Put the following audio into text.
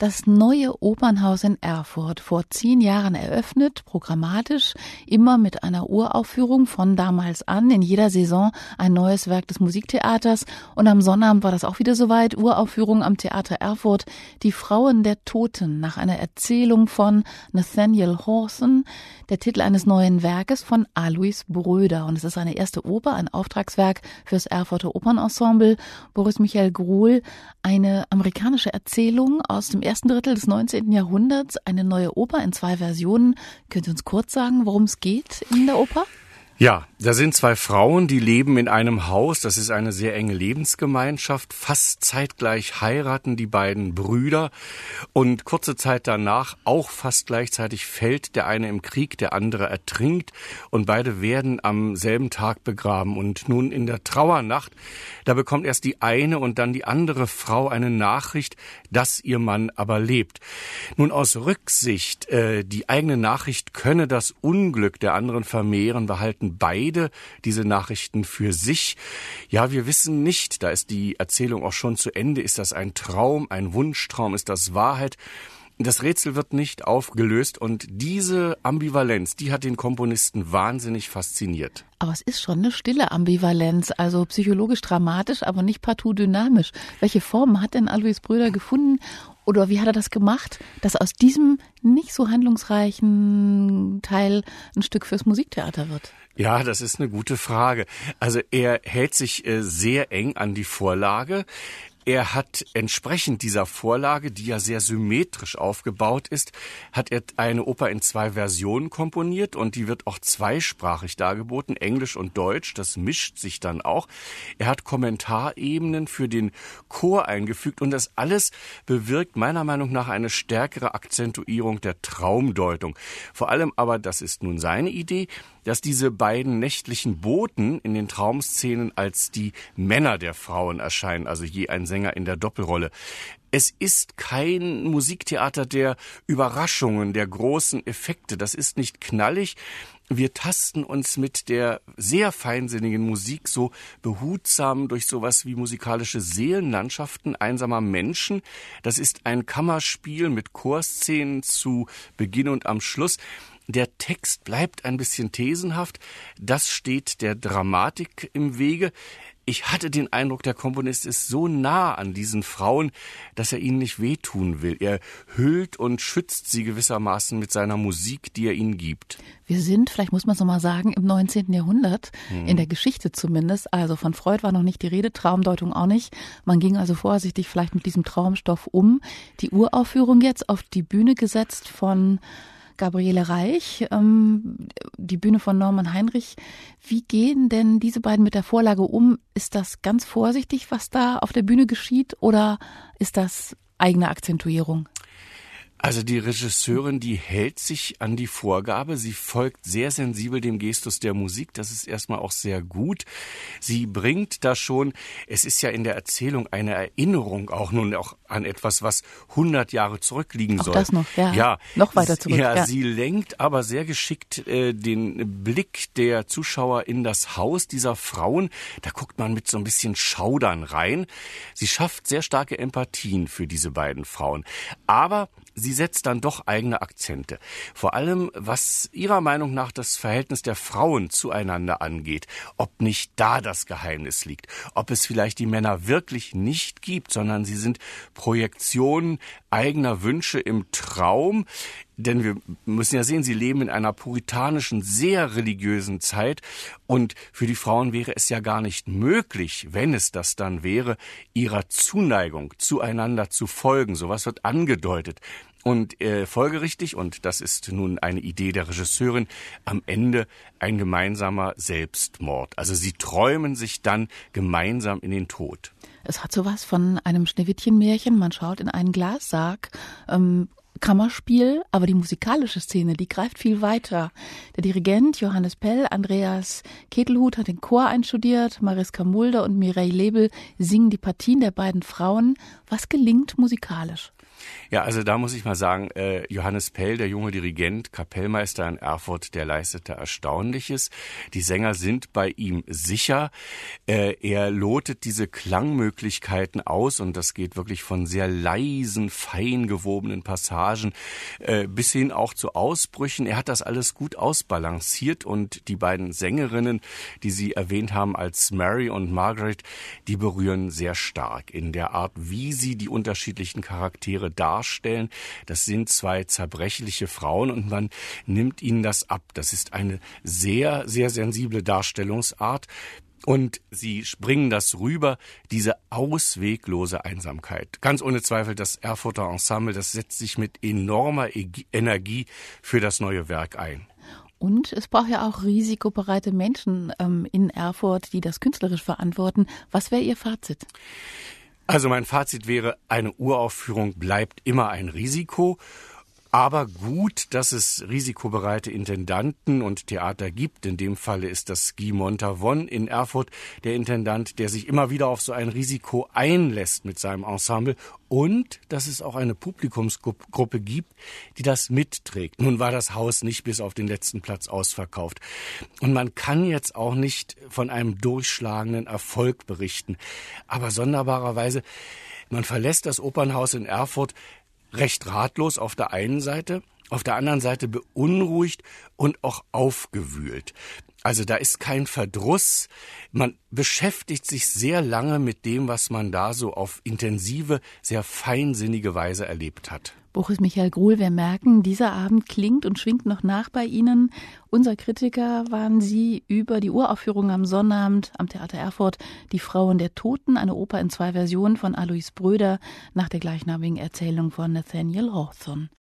Das neue Opernhaus in Erfurt, vor 10 Jahren eröffnet, programmatisch, immer mit einer Uraufführung von damals an, in jeder Saison ein neues Werk des Musiktheaters. Und am Sonnabend war das auch wieder soweit, Uraufführung am Theater Erfurt, Die Frauen der Toten, nach einer Erzählung von Nathaniel Hawthorne, der Titel eines neuen Werkes von Alois Bröder. Und es ist eine erste Oper, ein Auftragswerk fürs Erfurter Opernensemble. Boris Michael Grohl, eine amerikanische Erzählung aus dem ersten Drittel des 19. Jahrhunderts, eine neue Oper in 2 Versionen. Können Sie uns kurz sagen, worum es geht in der Oper? Ja, da sind 2 Frauen, die leben in einem Haus. Das ist eine sehr enge Lebensgemeinschaft. Fast zeitgleich heiraten die beiden Brüder. Und kurze Zeit danach, auch fast gleichzeitig, fällt der eine im Krieg, der andere ertrinkt. Und beide werden am selben Tag begraben. Und nun in der Trauernacht, da bekommt erst die eine und dann die andere Frau eine Nachricht, dass ihr Mann aber lebt. Nun aus Rücksicht, die eigene Nachricht könne das Unglück der anderen vermehren, behalten beide diese Nachrichten für sich. Ja, wir wissen nicht, da ist die Erzählung auch schon zu Ende. Ist das ein Traum, ein Wunschtraum? Ist das Wahrheit? Das Rätsel wird nicht aufgelöst und diese Ambivalenz, die hat den Komponisten wahnsinnig fasziniert. Aber es ist schon eine stille Ambivalenz, also psychologisch dramatisch, aber nicht partout dynamisch. Welche Formen hat denn Alois Bröder gefunden oder wie hat er das gemacht, dass aus diesem nicht so handlungsreichen Teil ein Stück fürs Musiktheater wird? Ja, das ist eine gute Frage. Also er hält sich sehr eng an die Vorlage. Er hat entsprechend dieser Vorlage, die ja sehr symmetrisch aufgebaut ist, hat er eine Oper in 2 Versionen komponiert und die wird auch zweisprachig dargeboten, Englisch und Deutsch, das mischt sich dann auch. Er hat Kommentarebenen für den Chor eingefügt und das alles bewirkt meiner Meinung nach eine stärkere Akzentuierung der Traumdeutung. Vor allem aber, das ist nun seine Idee, dass diese beiden nächtlichen Boten in den Traumszenen als die Männer der Frauen erscheinen, also je ein Sänger in der Doppelrolle. Es ist kein Musiktheater der Überraschungen, der großen Effekte. Das ist nicht knallig. Wir tasten uns mit der sehr feinsinnigen Musik so behutsam durch sowas wie musikalische Seelenlandschaften einsamer Menschen. Das ist ein Kammerspiel mit Chorszenen zu Beginn und am Schluss. Der Text bleibt ein bisschen thesenhaft. Das steht der Dramatik im Wege. Ich hatte den Eindruck, der Komponist ist so nah an diesen Frauen, dass er ihnen nicht wehtun will. Er hüllt und schützt sie gewissermaßen mit seiner Musik, die er ihnen gibt. Wir sind, vielleicht muss man es nochmal sagen, im 19. Jahrhundert, in der Geschichte zumindest. Also von Freud war noch nicht die Rede, Traumdeutung auch nicht. Man ging also vorsichtig vielleicht mit diesem Traumstoff um. Die Uraufführung jetzt auf die Bühne gesetzt von Gabriele Reich, die Bühne von Norman Heinrich. Wie gehen denn diese beiden mit der Vorlage um? Ist das ganz vorsichtig, was da auf der Bühne geschieht, oder ist das eigene Akzentuierung? Also die Regisseurin, die hält sich an die Vorgabe. Sie folgt sehr sensibel dem Gestus der Musik. Das ist erstmal auch sehr gut. Sie bringt da schon, es ist ja in der Erzählung eine Erinnerung auch nun auch an etwas, was 100 Jahre zurückliegen soll. Auch das noch, ja. Noch weiter zurück. Ja, sie lenkt aber sehr geschickt den Blick der Zuschauer in das Haus dieser Frauen. Da guckt man mit so ein bisschen Schaudern rein. Sie schafft sehr starke Empathien für diese beiden Frauen. Aber sie setzt dann doch eigene Akzente. Vor allem, was ihrer Meinung nach das Verhältnis der Frauen zueinander angeht. Ob nicht da das Geheimnis liegt. Ob es vielleicht die Männer wirklich nicht gibt, sondern sie sind Projektionen eigener Wünsche im Traum. Denn wir müssen ja sehen, sie leben in einer puritanischen, sehr religiösen Zeit. Und für die Frauen wäre es ja gar nicht möglich, wenn es das dann wäre, ihrer Zuneigung zueinander zu folgen. Sowas wird angedeutet. Und folgerichtig, und das ist nun eine Idee der Regisseurin, am Ende ein gemeinsamer Selbstmord. Also sie träumen sich dann gemeinsam in den Tod. Es hat sowas von einem Schneewittchen-Märchen. Man schaut in einen Glassarg, Kammerspiel, aber die musikalische Szene, die greift viel weiter. Der Dirigent Johannes Pell, Andreas Ketelhut hat den Chor einstudiert, Mariska Mulder und Mireille Lebel singen die Partien der beiden Frauen. Was gelingt musikalisch? Ja, also da muss ich mal sagen, Johannes Pell, der junge Dirigent, Kapellmeister in Erfurt, der leistete Erstaunliches. Die Sänger sind bei ihm sicher. Er lotet diese Klangmöglichkeiten aus und das geht wirklich von sehr leisen, fein gewobenen Passagen bis hin auch zu Ausbrüchen. Er hat das alles gut ausbalanciert und die beiden Sängerinnen, die Sie erwähnt haben als Mary und Margaret, die berühren sehr stark in der Art, wie sie die unterschiedlichen Charaktere darstellen. Das sind zwei zerbrechliche Frauen und man nimmt ihnen das ab. Das ist eine sehr, sehr sensible Darstellungsart. Und sie bringen das rüber, diese ausweglose Einsamkeit. Ganz ohne Zweifel, das Erfurter Ensemble, das setzt sich mit enormer Energie für das neue Werk ein. Und es braucht ja auch risikobereite Menschen in Erfurt, die das künstlerisch verantworten. Was wäre Ihr Fazit? Also mein Fazit wäre, eine Uraufführung bleibt immer ein Risiko. Aber gut, dass es risikobereite Intendanten und Theater gibt. In dem Falle ist das Guy Montavon in Erfurt der Intendant, der sich immer wieder auf so ein Risiko einlässt mit seinem Ensemble. Und dass es auch eine Publikumsgruppe gibt, die das mitträgt. Nun war das Haus nicht bis auf den letzten Platz ausverkauft. Und man kann jetzt auch nicht von einem durchschlagenden Erfolg berichten. Aber sonderbarerweise, man verlässt das Opernhaus in Erfurt recht ratlos auf der einen Seite, auf der anderen Seite beunruhigt und auch aufgewühlt. Also da ist kein Verdruss. Man beschäftigt sich sehr lange mit dem, was man da so auf intensive, sehr feinsinnige Weise erlebt hat. Boris Michael Gruhl, wir merken, dieser Abend klingt und schwingt noch nach bei Ihnen. Unser Kritiker waren Sie über die Uraufführung am Sonnabend am Theater Erfurt, Die Frauen der Toten, eine Oper in 2 Versionen von Alois Bröder nach der gleichnamigen Erzählung von Nathaniel Hawthorne.